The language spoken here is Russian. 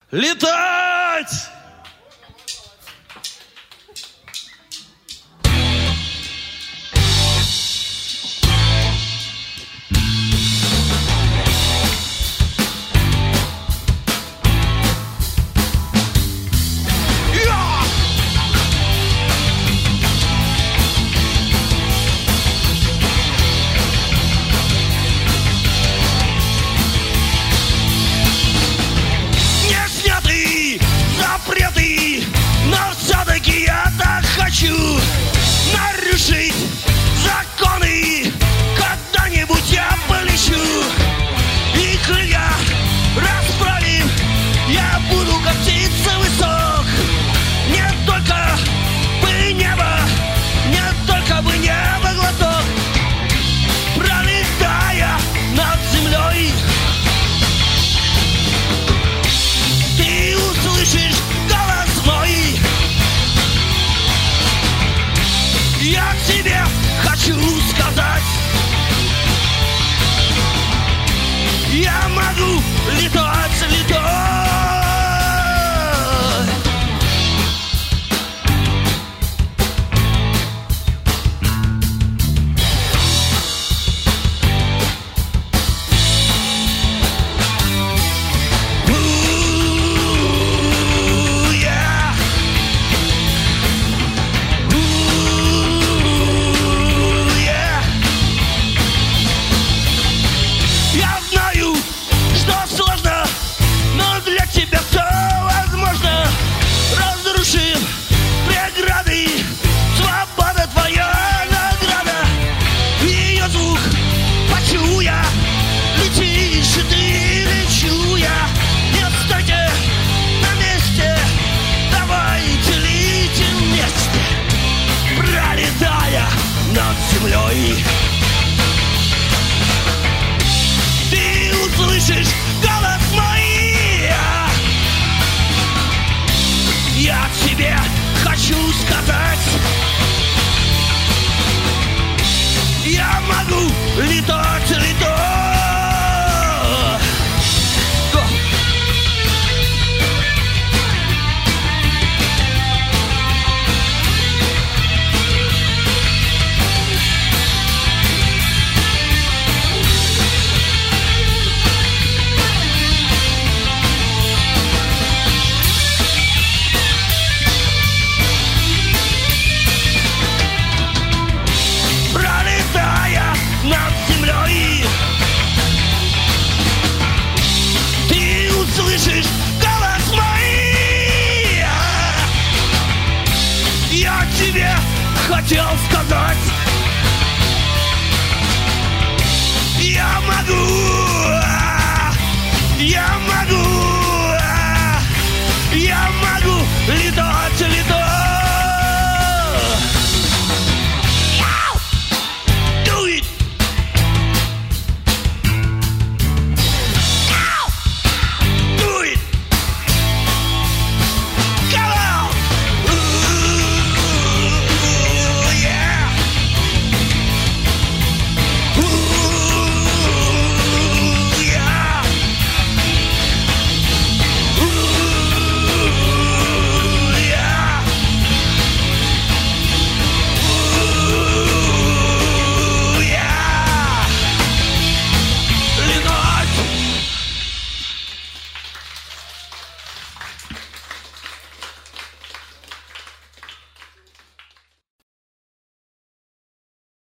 Летать! Запреты, но все-таки я так хочу нарушить законы. Когда-нибудь я полечу, и крылья расправим, я буду как птица высок. Не только бы небо, не только бы небо глоток. Пролетая над землей, ты услышишь голос мой. Я тебе хочу сказать, я могу летать, летать. Над землей ты услышишь голос мой. Я тебе хочу сказать, я могу летать, летать. Слышишь голос мой? Я тебе хотел сказать, я могу летать.